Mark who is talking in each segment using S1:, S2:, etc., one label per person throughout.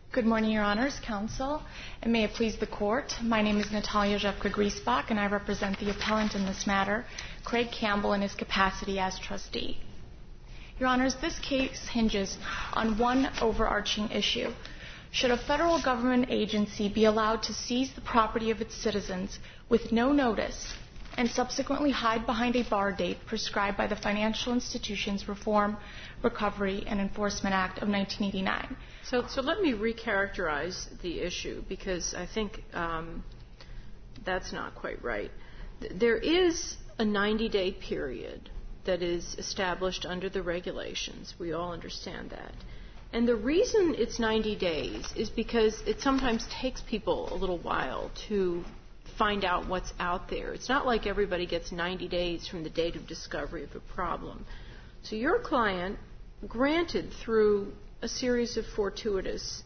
S1: Good morning, Your Honors, Counsel, and may it please the Court. My name is Natalia Zhevka-Griesbach, and I represent the appellant in this matter, Craig Campbell, in his capacity as trustee. Your Honors, this case hinges on one overarching issue. Should a federal government agency be allowed to seize the property of its citizens with no notice and subsequently hide behind a bar date prescribed by the Financial Institutions Reform, Recovery, and Enforcement Act of 1989?
S2: So let me recharacterize the issue, because I think that's not quite right. There is a 90-day period that is established under the regulations. We all understand that. And the reason it's 90 days is because it sometimes takes people a little while to find out what's out there. It's not like everybody gets 90 days from the date of discovery of a problem. So your client, granted through a series of fortuitous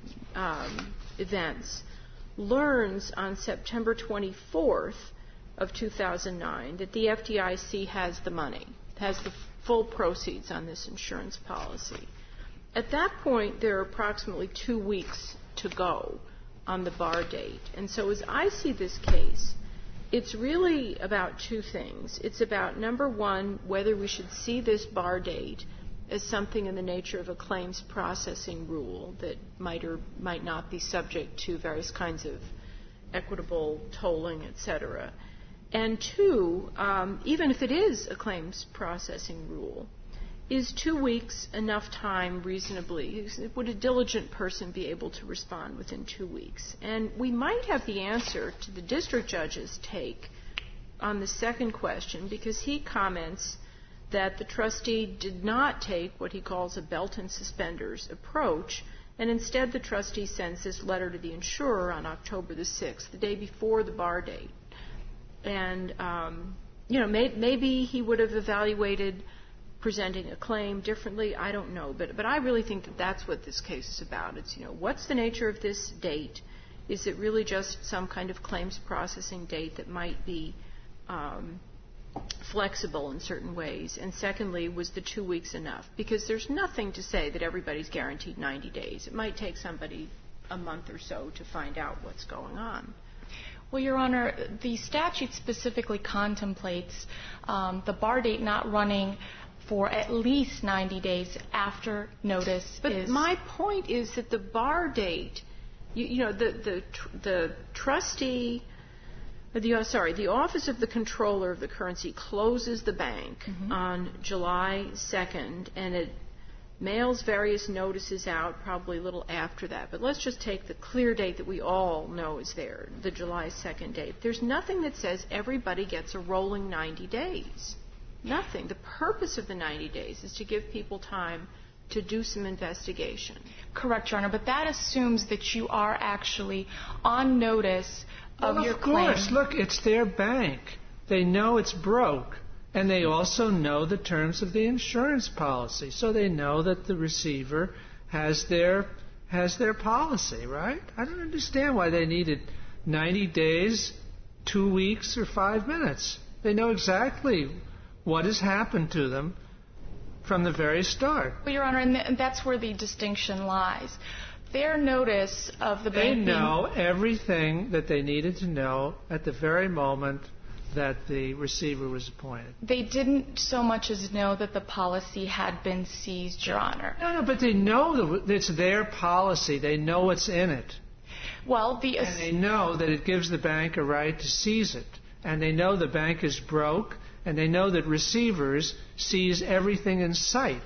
S2: events, learns on September 24th of 2009 that the FDIC has the money, has the full proceeds on this insurance policy. At that point, there are approximately 2 weeks to go on the bar date. And so as I see this case, it's really about two things. It's about, number one, whether we should see this bar date as something in the nature of a claims processing rule that might or might not be subject to various kinds of equitable tolling, et cetera. And two, even if it is a claims processing rule, is 2 weeks enough time reasonably? Would a diligent person be able to respond within 2 weeks? And we might have the answer to the district judge's take on the second question, because he comments that the trustee did not take what he calls a belt and suspenders approach, and instead the trustee sends this letter to the insurer on October the 6th, the day before the bar date. And, maybe he would have evaluated presenting a claim differently. I don't know. But I really think that that's what this case is about. It's, what's the nature of this date? Is it really just some kind of claims processing date that might be flexible in certain ways? And secondly, was the 2 weeks enough? Because there's nothing to say that everybody's guaranteed 90 days. It might take somebody a month or so to find out what's going on.
S1: Well, Your Honor, the statute specifically contemplates the bar date not running for at least 90 days after notice
S2: But my point is that the bar date, the trustee, the Office of the Controller of the Currency closes the bank on July 2nd, and it mails various notices out probably a little after that. But let's just take the clear date that we all know is there, the July 2nd date. There's nothing that says everybody gets a rolling 90 days. Nothing. The purpose of the 90 days is to give people time to do some investigation.
S1: Correct, Your Honor, but that assumes that you are actually on notice of your claim.
S3: Of course. Look, it's their bank. They know it's broke. And they also know the terms of the insurance policy. So they know that the receiver has their policy, right? I don't understand why they needed 90 days, 2 weeks, or 5 minutes. They know exactly what has happened to them from the very start.
S1: Well, Your Honor, and that's where the distinction lies. Their notice of the bank...
S3: They know everything that they needed to know at the very moment that the receiver was appointed.
S1: They didn't so much as know that the policy had been seized, Your Honor.
S3: No, but they know that it's their policy. They know what's in it.
S1: Well,
S3: and they know that it gives the bank a right to seize it. And they know the bank is broke, and they know that receivers seize everything in sight.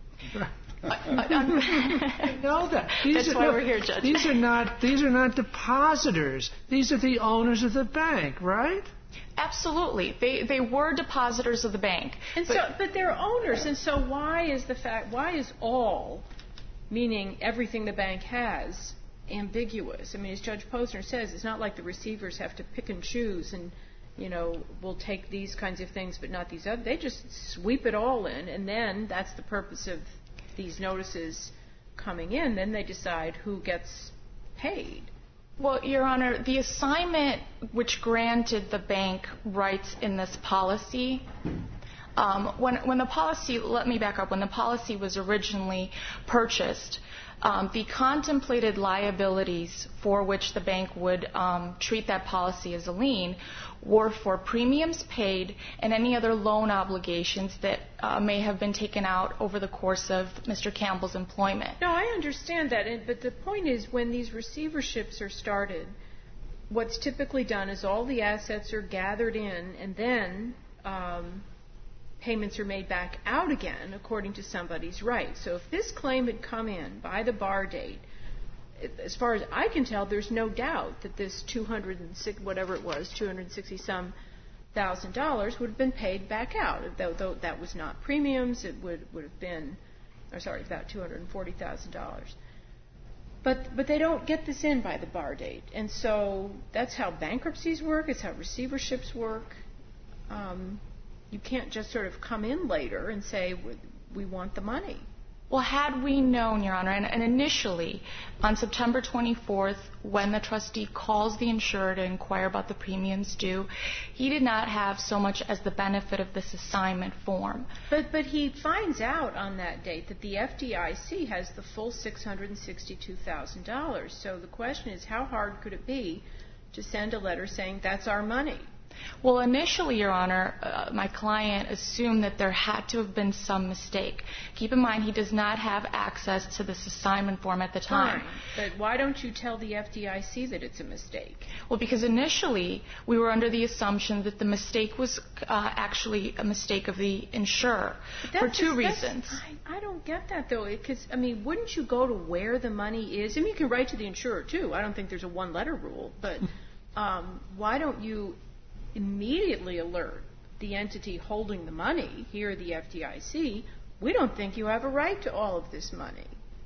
S1: I
S3: know that.
S1: That's why we're here, Judge.
S3: These are not depositors. These are the owners of the bank, right?
S1: Absolutely. They were depositors of the bank.
S2: But they're owners, and so why is all, meaning everything the bank has, ambiguous? I mean, as Judge Posner says, it's not like the receivers have to pick and choose and, we'll take these kinds of things but not these other. They just sweep it all in, and then that's the purpose of these notices coming in. Then they decide who gets paid.
S1: Well, Your Honor, the assignment which granted the bank rights in this policy, when the policy, let me back up, when the policy was originally purchased, the contemplated liabilities for which the bank would treat that policy as a lien were for premiums paid and any other loan obligations that may have been taken out over the course of Mr. Campbell's employment.
S2: No, I understand that, but the point is when these receiverships are started, what's typically done is all the assets are gathered in and then payments are made back out again according to somebody's rights. So if this claim had come in by the bar date, as far as I can tell, there's no doubt that this $260,000 would have been paid back out. Though that was not premiums, it would have been, about $240,000. But they don't get this in by the bar date, and so that's how bankruptcies work. It's how receiverships work. You can't just sort of come in later and say we want the money.
S1: Well, had we known, Your Honor, and initially on September 24th, when the trustee calls the insurer to inquire about the premiums due, he did not have so much as the benefit of this assignment form.
S2: But he finds out on that date that the FDIC has the full $662,000. So the question is, how hard could it be to send a letter saying that's our money?
S1: Well, initially, Your Honor, my client assumed that there had to have been some mistake. Keep in mind, he does not have access to this assignment form at the time.
S2: Fine. But why don't you tell the FDIC that it's a mistake?
S1: Well, because initially we were under the assumption that the mistake was actually a mistake of the insurer for two reasons.
S2: I don't get that, though, because, wouldn't you go to where the money is? You can write to the insurer, too. I don't think there's a one-letter rule. But why don't you immediately alert the entity holding the money, here the FDIC, we don't think you have a right to all of this money?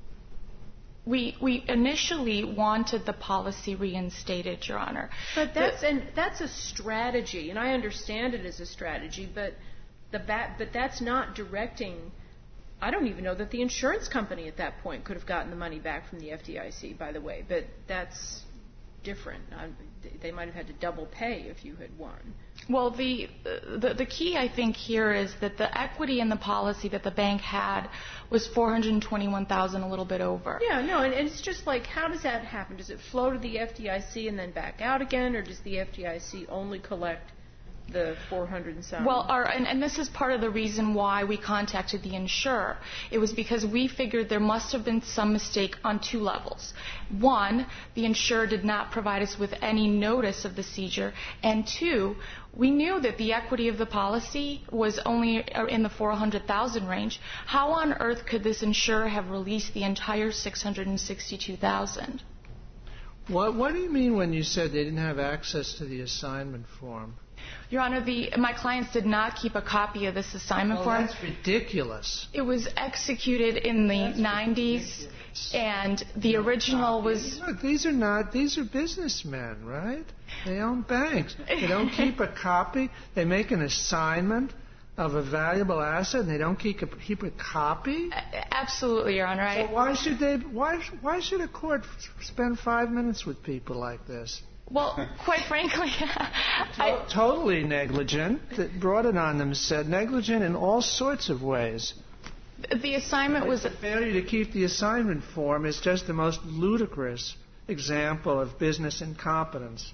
S1: We initially wanted the policy reinstated, Your Honor.
S2: But that's a strategy, and I understand it as a strategy, but that's not directing. I don't even know that the insurance company at that point could have gotten the money back from the FDIC, by the way, but that's different. They might have had to double pay if you had won.
S1: Well, the key, I think, here is that the equity in the policy that the bank had was $421,000, a little bit over.
S2: Yeah, no, and it's just like, how does that happen? Does it flow to the FDIC and then back out again, or does the FDIC only collect the $400 and something?
S1: Well, and this is part of the reason why we contacted the insurer. It was because we figured there must have been some mistake on two levels. One, the insurer did not provide us with any notice of the seizure, and two, we knew that the equity of the policy was only in the $400,000 range. How on earth could this insurer have released the entire $662,000?
S3: What do you mean when you said they didn't have access to the assignment form?
S1: Your Honor, my clients did not keep a copy of this assignment form.
S3: That's ridiculous.
S1: It was executed in the 90s, and the original was...
S3: Look, these are businessmen, right? They own banks. They don't keep a copy. They make an assignment of a valuable asset, and they don't keep a copy?
S1: Absolutely, Your Honor.
S3: So why should a court spend 5 minutes with people like this?
S1: Well, quite frankly,
S3: totally negligent. That brought it on them, said negligent in all sorts of ways.
S1: The assignment was...
S3: The failure to keep the assignment form is just the most ludicrous example of business incompetence.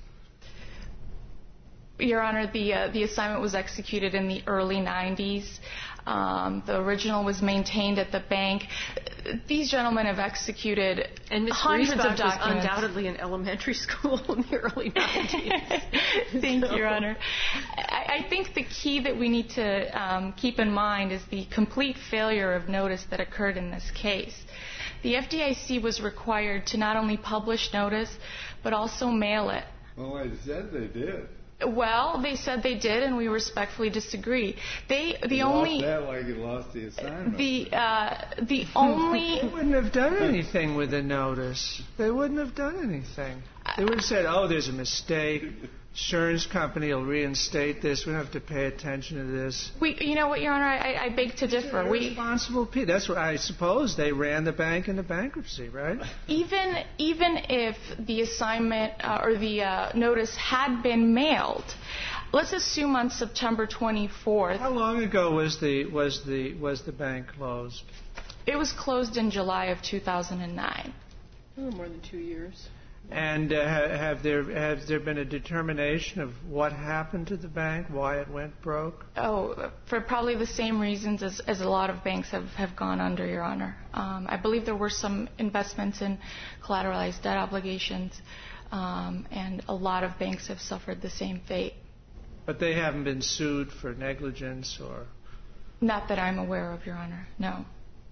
S1: Your Honor, the assignment was executed in the early 90s. The original was maintained at the bank. These gentlemen have executed hundreds of documents.
S2: Was undoubtedly in elementary school in the early 90s.
S1: Thank you, Your Honor. I think the key that we need to keep in mind is the complete failure of notice that occurred in this case. The FDIC was required to not only publish notice, but also mail it.
S4: Well, they said they did.
S1: Well, they said they did, and we respectfully disagree.
S4: Lost that like you lost the assignment.
S1: The only...
S3: They wouldn't have done anything with the notice. They wouldn't have done anything. They would have said, oh, there's a mistake. Insurance company will reinstate this. We don't have to pay attention to this.
S1: You know what, Your Honor, I beg to differ.
S3: Responsible people. That's what I suppose they ran the bank into bankruptcy, right?
S1: Even if the assignment or the notice had been mailed, let's assume on September 24th.
S3: How long ago was the bank closed?
S1: It was closed in July of 2009.
S2: More than 2 years.
S3: And have there been a determination of what happened to the bank, why it went broke?
S1: Oh, for probably the same reasons as a lot of banks have gone under, Your Honor. I believe there were some investments in collateralized debt obligations, and a lot of banks have suffered the same fate.
S3: But they haven't been sued for negligence or?
S1: Not that I'm aware of, Your Honor, no.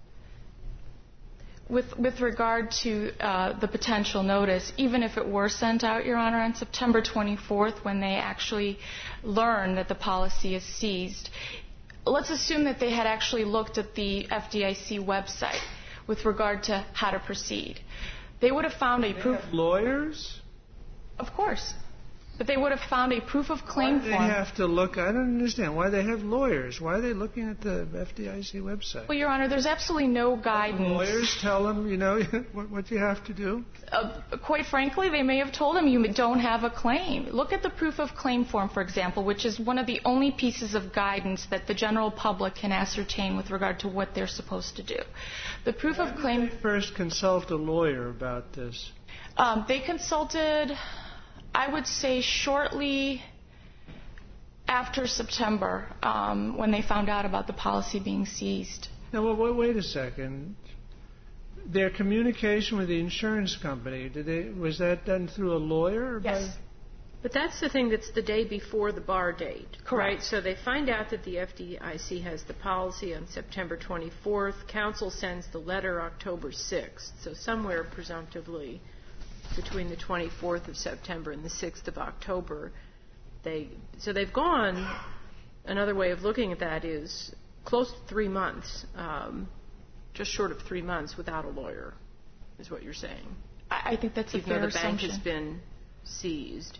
S1: With regard to the potential notice, even if it were sent out, Your Honor, on September 24th, when they actually learn that the policy is seized, let's assume that they had actually looked at the FDIC website with regard to how to proceed. They would have found a proof...
S3: Lawyers?
S1: Of course. But they would have found a proof of claim form.
S3: Why do they have to look? I don't understand. Why they have lawyers? Why are they looking at the FDIC website?
S1: Well, Your Honor, there's absolutely no guidance.
S3: Lawyers tell them, what you have to do?
S1: Quite frankly, they may have told them you don't have a claim. Look at the proof of claim form, for example, which is one of the only pieces of guidance that the general public can ascertain with regard to what they're supposed to do. The proof of claim...
S3: Why did they first consult a lawyer about this?
S1: They consulted... I would say shortly after September, when they found out about the policy being seized.
S3: Now, wait a second. Their communication with the insurance company, was that done through a lawyer?
S1: Yes.
S2: But that's the thing that's the day before the bar date.
S1: Correct.
S2: Right? So they find out that the FDIC has the policy on September 24th. Counsel sends the letter October 6th. So somewhere, presumptively, between the 24th of September and the 6th of October. So they've gone, another way of looking at that is close to 3 months, just short of 3 months without a lawyer, is what you're saying.
S1: I think that's a fair assumption.
S2: Even though the bank has been seized.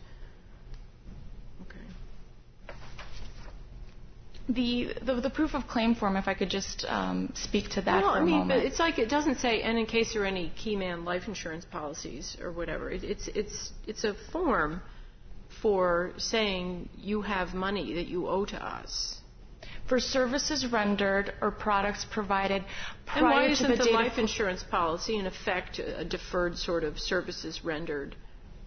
S1: The proof of claim form, if I could just speak to that for a moment.
S2: But it's like it doesn't say, and in case there are any Keyman life insurance policies or whatever. It's a form for saying you have money that you owe to us.
S1: For services rendered or products provided prior to the date.
S2: And why isn't the life insurance policy, in effect, a deferred sort of services rendered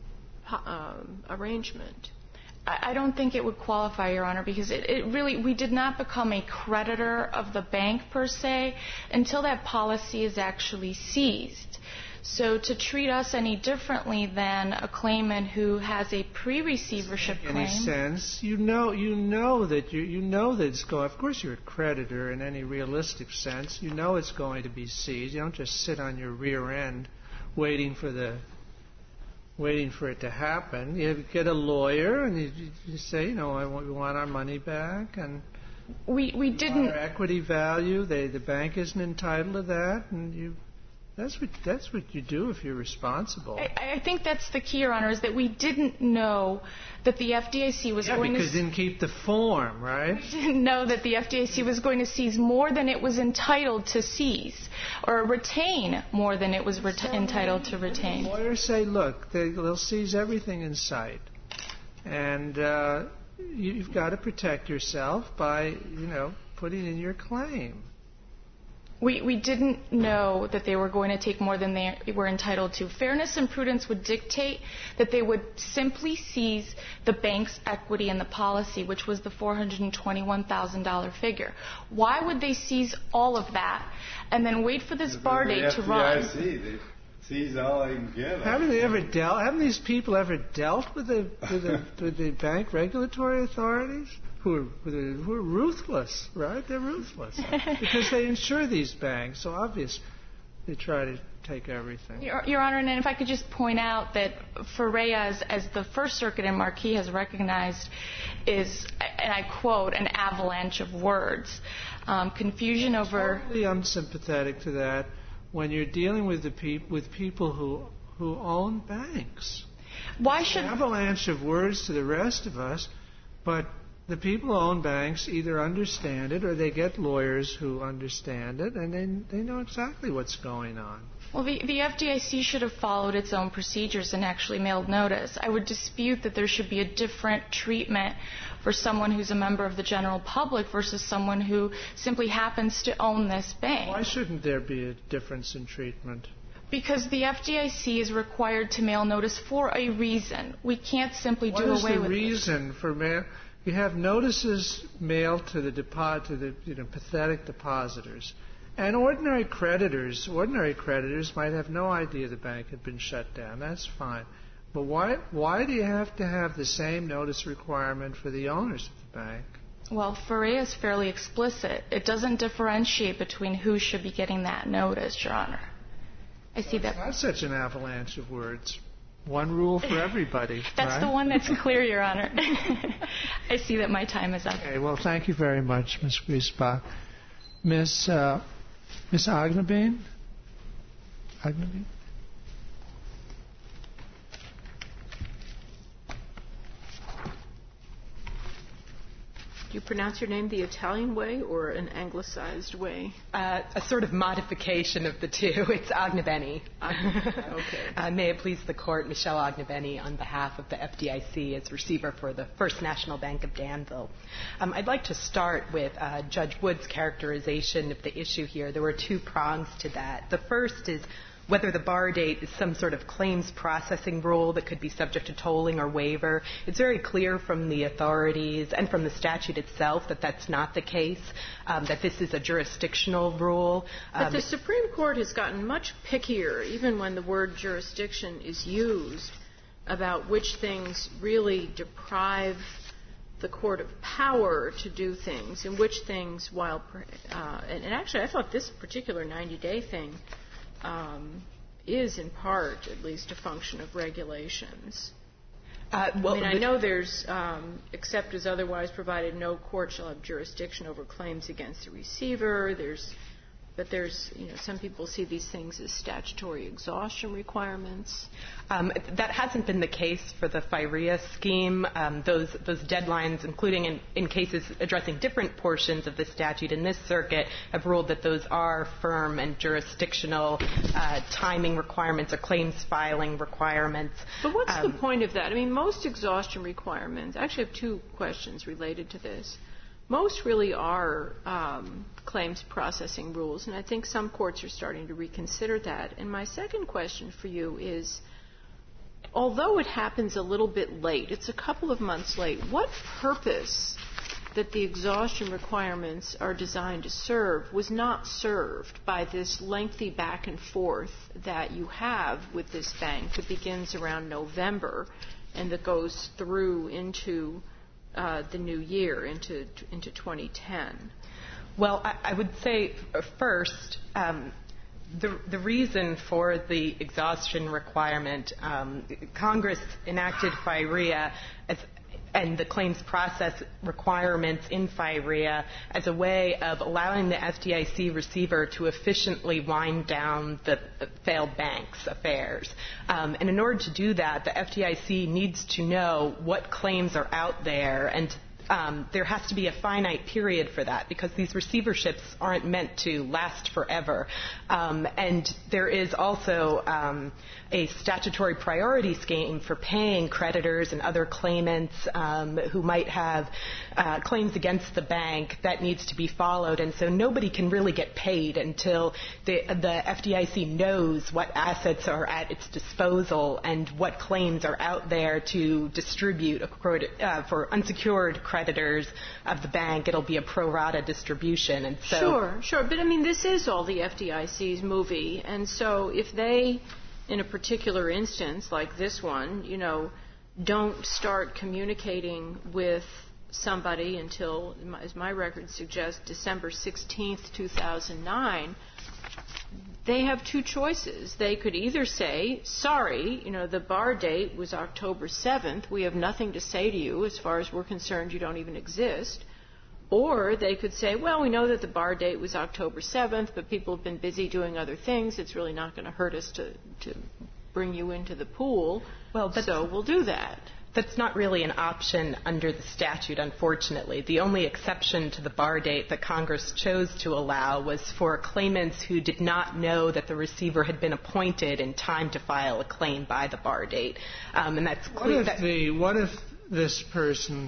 S2: arrangement?
S1: I don't think it would qualify, Your Honor, because we did not become a creditor of the bank per se until that policy is actually seized. So to treat us any differently than a claimant who has a pre-receivership claim.
S3: In any sense, you know that it's going. Of course, you're a creditor in any realistic sense. You know it's going to be seized. You don't just sit on your rear end waiting for it to happen. You get a lawyer and you say, we want our money back, and
S1: we didn't.
S3: Our equity value, the bank isn't entitled to that, and that's what you do if you're responsible.
S1: I think that's the key, Your Honor, is that we didn't know that the FDIC was going to...
S3: because it didn't keep the form, right?
S1: We didn't know that the FDIC was going to seize more than it was entitled to seize, or retain more than it was entitled to retain.
S3: The lawyers say, look, they'll seize everything in sight, and you've got to protect yourself by, putting in your claim.
S1: We didn't know that they were going to take more than they were entitled to. Fairness and prudence would dictate that they would simply seize the bank's equity in the policy, which was the $421,000 figure. Why would they seize all of that and then wait for this bar date to run?
S4: They seize all they can get.
S3: Haven't these people ever dealt with the bank regulatory authorities? Who are ruthless, right? They're ruthless because they insure these banks. So obvious they try to take everything.
S1: Your Honor, and if I could just point out that FOREA, as the First Circuit and Marquis has recognized, is, and I quote, an avalanche of words. Confusion over...
S3: I'm sympathetic to that when you're dealing with people who own banks.
S1: Why should...
S3: An avalanche of words to the rest of us, but... the people who own banks either understand it or they get lawyers who understand it, and they know exactly what's going on.
S1: Well, the FDIC should have followed its own procedures and actually mailed notice. I would dispute that there should be a different treatment for someone who's a member of the general public versus someone who simply happens to own this bank.
S3: Why shouldn't there be a difference in treatment?
S1: Because the FDIC is required to mail notice for a reason. We can't simply do away with it.
S3: What is the reason for mail? You have notices mailed to the pathetic depositors, and ordinary creditors might have no idea the bank had been shut down. That's fine, but why do you have to have the same notice requirement for the owners of the bank?
S1: Well, FREA is fairly explicit. It doesn't differentiate between who should be getting that notice, Your Honor. I see that.
S3: Not such an avalanche of words. One rule for everybody.
S1: That's
S3: right?
S1: the one that's clear, Your Honor. I see that my time is up.
S3: Okay, well, thank you very much, Ms. Griesbach. Miss Agnabine? Agnabine?
S2: Do you pronounce your name the Italian way or an anglicized way?
S5: A sort of modification of the two. It's Agnabeni.
S2: Okay.
S5: May it please the Court, Michelle Agnabeni on behalf of the FDIC as receiver for the First National Bank of Danville. I'd like to start with Judge Wood's characterization of the issue here. There were two prongs to that. The first is whether the bar date is some sort of claims processing rule that could be subject to tolling or waiver. It's very clear from the authorities and from the statute itself that that's not the case, that this is a jurisdictional rule.
S2: But the Supreme Court has gotten much pickier, even when the word jurisdiction is used, about which things really deprive the court of power to do things, and which things, and actually I thought this particular 90-day thing is in part at least a function of regulations. I know there's, except as otherwise provided, no court shall have jurisdiction over claims against the receiver. But some people see these things as statutory exhaustion requirements.
S5: That hasn't been the case for the FIREA scheme. Those deadlines, including in cases addressing different portions of the statute in this circuit, have ruled that those are firm and jurisdictional timing requirements or claims filing requirements.
S2: But what's the point of that? I mean, most exhaustion requirements, I actually have two questions related to this. Most really are claims processing rules, and I think some courts are starting to reconsider that. And my second question for you is, although it happens a little bit late, it's a couple of months late, what purpose that the exhaustion requirements are designed to serve was not served by this lengthy back and forth that you have with this bank that begins around November and that goes through into the new year, into 2010?
S5: Well, I would say first, the reason for the exhaustion requirement, Congress enacted FIREA and the claims process requirements in FIREA as a way of allowing the FDIC receiver to efficiently wind down the failed bank's affairs. And in order to do that, the FDIC needs to know what claims are out there, and there has to be a finite period for that because these receiverships aren't meant to last forever. And there is also a statutory priority scheme for paying creditors and other claimants who might have claims against the bank that needs to be followed. And so nobody can really get paid until the FDIC knows what assets are at its disposal and what claims are out there to distribute for unsecured creditors of the bank. It'll be a pro rata distribution. And so
S2: Sure. But, I mean, this is all the FDIC's movie. And so if they, in a particular instance like this one, don't start communicating with somebody until, as my record suggests, December 16th, 2009, they have two choices. They could either say, sorry, the bar date was October 7th. We have nothing to say to you. As far as we're concerned, you don't even exist. Or they could say, well, we know that the bar date was October 7th, but people have been busy doing other things. It's really not going to hurt us to bring you into the pool, so we'll do that.
S5: That's not really an option under the statute, unfortunately. The only exception to the bar date that Congress chose to allow was for claimants who did not know that the receiver had been appointed in time to file a claim by the bar date. And that's clear.
S3: What if this person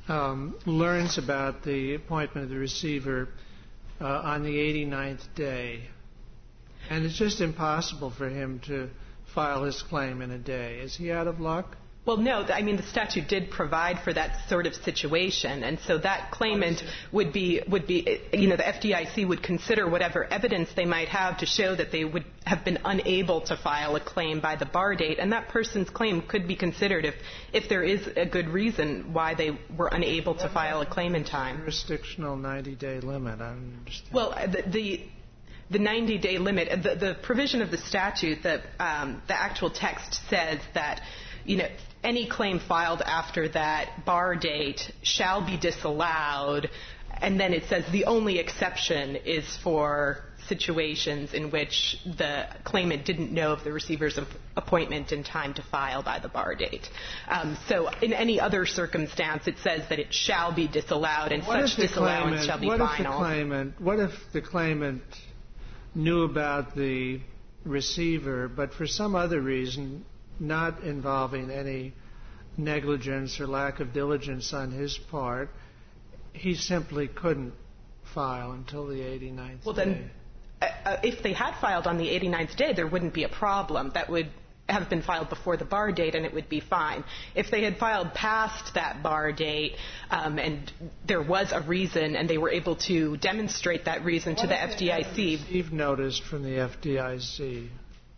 S3: learns about the appointment of the receiver on the 89th day, and it's just impossible for him to file his claim in a day. Is he out of luck?
S5: Well, no. I mean, the statute did provide for that sort of situation, and so that claimant would be, you know, the FDIC would consider whatever evidence they might have to show that they would have been unable to file a claim by the bar date, and that person's claim could be considered if there is a good reason why they were unable to file a claim in time.
S3: Jurisdictional 90-day limit. I don't understand.
S5: Well, the 90-day limit, the provision of the statute, the actual text says that, you know, any claim filed after that bar date shall be disallowed, and then it says the only exception is for situations in which the claimant didn't know of the receiver's appointment in time to file by the bar date. So in any other circumstance, it says that it shall be disallowed, and such disallowance shall be final.
S3: What if the claimant knew about the receiver, but for some other reason, not involving any negligence or lack of diligence on his part, he simply couldn't file until the 89th
S5: well,
S3: day?
S5: Then, if they had filed on the 89th day, there wouldn't be a problem. That would have been filed before the bar date, and it would be fine. If they had filed past that bar date, and there was a reason, and they were able to demonstrate that reason to the FDIC.
S3: Received notice from the FDIC.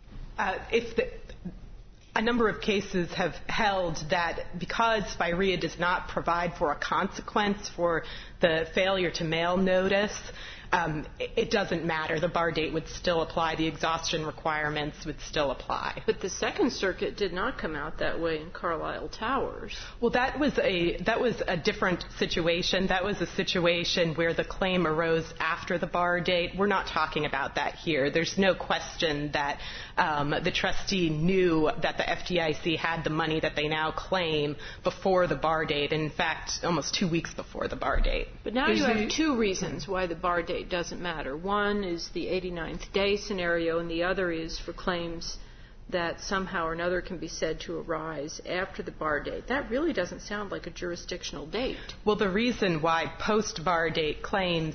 S5: A number of cases have held that because FIREA does not provide for a consequence for the failure to mail notice, it doesn't matter. The bar date would still apply. The exhaustion requirements would still apply.
S2: But the Second Circuit did not come out that way in Carlisle Towers.
S5: Well, that was a different situation. That was a situation where the claim arose after the bar date. We're not talking about that here. There's no question that the trustee knew that the FDIC had the money that they now claim before the bar date. In fact, almost 2 weeks before the bar date.
S2: But now you have two reasons why the bar date doesn't matter. One is the 89th day scenario, and the other is for claims that somehow or another can be said to arise after the bar date. That really doesn't sound like a jurisdictional date.
S5: Well, the reason why post-bar date claims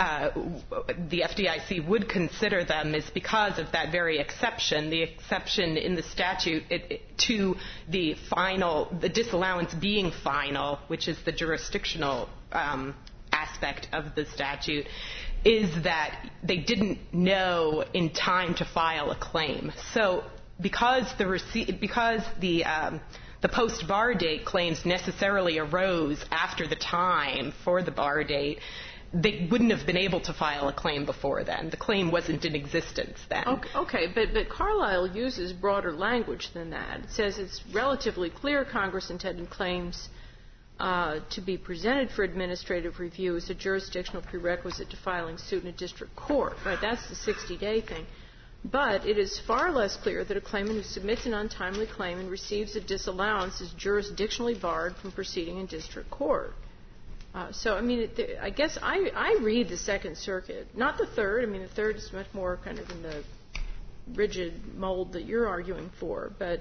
S5: the FDIC would consider them is because of that very exception, the exception in the statute to the disallowance being final, which is the jurisdictional aspect of the statute, is that they didn't know in time to file a claim. So because the post-bar date claims necessarily arose after the time for the bar date, they wouldn't have been able to file a claim before then. The claim wasn't in existence then.
S2: Okay, but Carlisle uses broader language than that. It says it's relatively clear Congress intended claims to be presented for administrative review as a jurisdictional prerequisite to filing suit in a district court. Right? That's the 60-day thing. But it is far less clear that a claimant who submits an untimely claim and receives a disallowance is jurisdictionally barred from proceeding in district court. So, I mean, I guess I read the Second Circuit, not the Third. I mean, the Third is much more kind of in the rigid mold that you're arguing for. But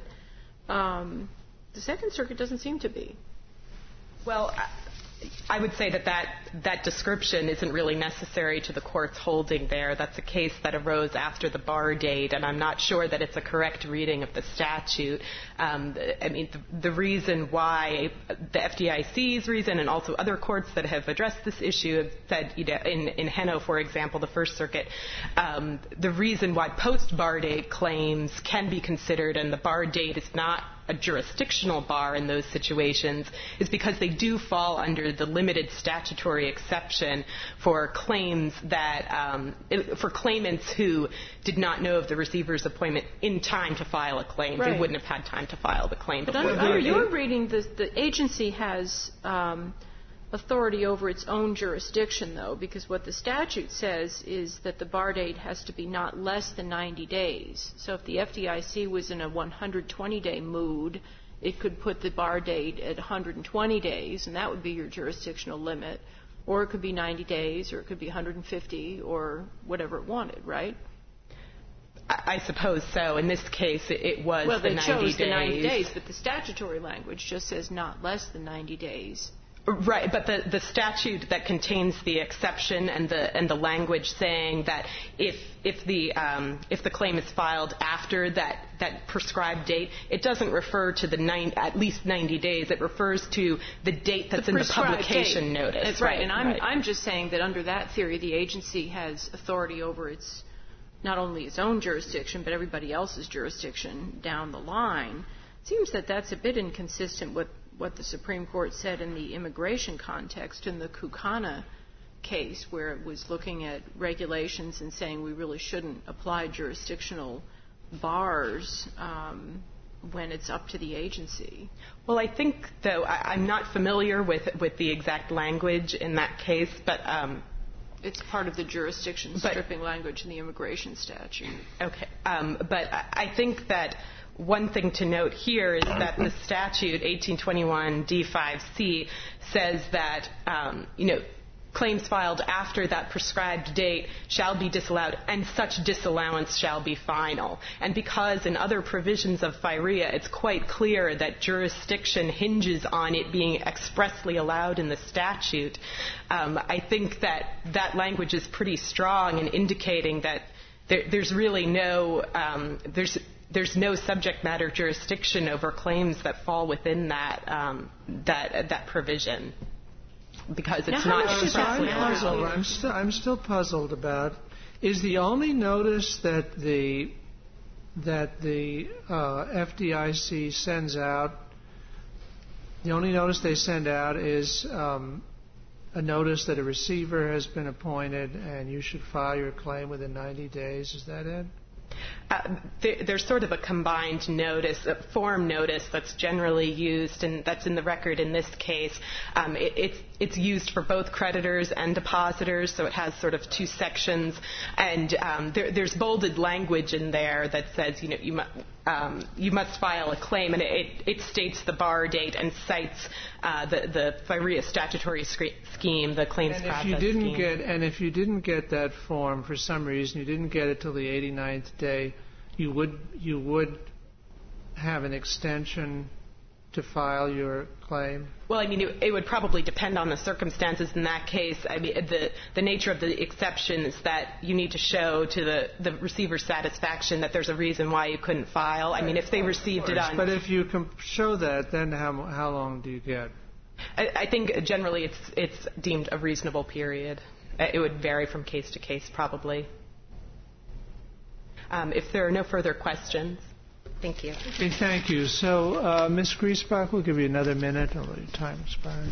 S2: the Second Circuit doesn't seem to be.
S5: Well, I would say that description isn't really necessary to the court's holding there. That's a case that arose after the bar date, and I'm not sure that it's a correct reading of the statute. I mean, the reason why the FDIC's reason and also other courts that have addressed this issue have said, you know, in Heno, for example, the First Circuit, the reason why post-bar date claims can be considered and the bar date is not a jurisdictional bar in those situations is because they do fall under the limited statutory exception for claims that for claimants who did not know of the receiver's appointment in time to file a claim. Right. They wouldn't have had time to file the claim before.
S2: But under your reading, the agency has authority over its own jurisdiction, though, because what the statute says is that the bar date has to be not less than 90 days. So if the FDIC was in a 120-day mood, it could put the bar date at 120 days, and that would be your jurisdictional limit. Or it could be 90 days, or it could be 150, or whatever it wanted, right?
S5: I suppose so. In this case, it was the 90 days.
S2: Well, they chose the 90 days, but the statutory language just says not less than 90 days.
S5: Right, but the statute that contains the exception and the language saying that if the claim is filed after that prescribed date, it doesn't refer to at least 90 days. It refers to the date that's in the publication notice.
S2: That's right. And I'm just saying that under that theory, the agency has authority over not only its own jurisdiction, but everybody else's jurisdiction down the line. It seems that that's a bit inconsistent with what the Supreme Court said in the immigration context in the Kukana case, where it was looking at regulations and saying we really shouldn't apply jurisdictional bars when it's up to the agency.
S5: Well, I think, though, I'm not familiar with the exact language in that case, but
S2: it's part of the jurisdiction stripping language in the immigration statute. Okay.
S5: But I think that one thing to note here is that the statute, 1821 D5C, says that, claims filed after that prescribed date shall be disallowed, and such disallowance shall be final. And because in other provisions of FIREA, it's quite clear that jurisdiction hinges on it being expressly allowed in the statute, I think that language is pretty strong in indicating that there's really there's no subject matter jurisdiction over claims that fall within that provision, because it's not expressly allowed.
S3: I'm still puzzled about, is the only notice that the FDIC sends out, the only notice they send out is a notice that a receiver has been appointed and you should file your claim within 90 days? Is that it?
S5: There's sort of a combined notice, a form notice that's generally used, and that's in the record in this case. It's used for both creditors and depositors, so it has sort of two sections. And there's bolded language in there that says, you must file a claim, and it states the bar date and cites the FIREA statutory scheme, the claims process scheme.
S3: And if you didn't get that form for some reason, you didn't get it till the 89th day, you would have an extension to file your claim?
S5: Well, it would probably depend on the circumstances in that case. The nature of the exception is that you need to show to the receiver's satisfaction that there's a reason why you couldn't file. If they received it on...
S3: But if you can show that, then how long do you get?
S5: I think generally it's deemed a reasonable period. It would vary from case to case, probably. If there are no further questions, thank you.
S3: Okay, thank you. So, Ms. Griesbach, we'll give you another minute. I'll let your time expire.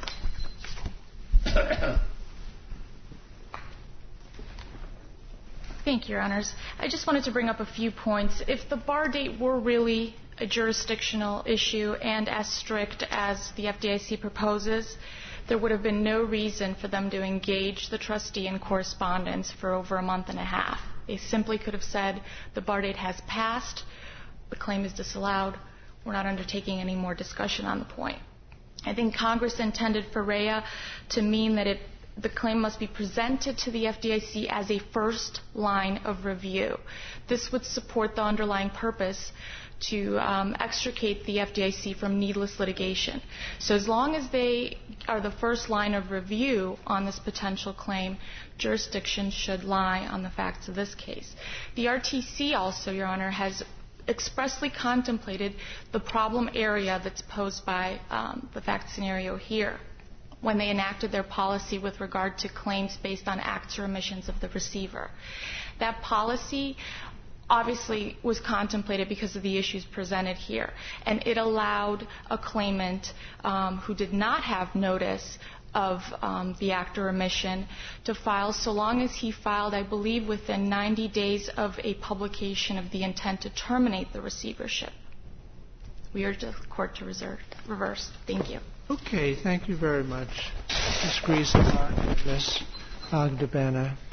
S1: Thank you, Your Honors. I just wanted to bring up a few points. If the bar date were really a jurisdictional issue and as strict as the FDIC proposes, there would have been no reason for them to engage the trustee in correspondence for over a month and a half. They simply could have said, the bar date has passed, the claim is disallowed, we're not undertaking any more discussion on the point. I think Congress intended FIREA to mean that the claim must be presented to the FDIC as a first line of review. This would support the underlying purpose to extricate the FDIC from needless litigation. So as long as they are the first line of review on this potential claim, jurisdiction should lie on the facts of this case. The RTC also, Your Honor, has expressly contemplated the problem area that's posed by the fact scenario here when they enacted their policy with regard to claims based on acts or omissions of the receiver. That policy obviously was contemplated because of the issues presented here, and it allowed a claimant who did not have notice of the act or omission to file so long as he filed, I believe, within 90 days of a publication of the intent to terminate the receivership. We urge the Court to reverse. Thank you.
S3: Okay, thank you very much, Ms. Griesbach and Ms. Agdabana.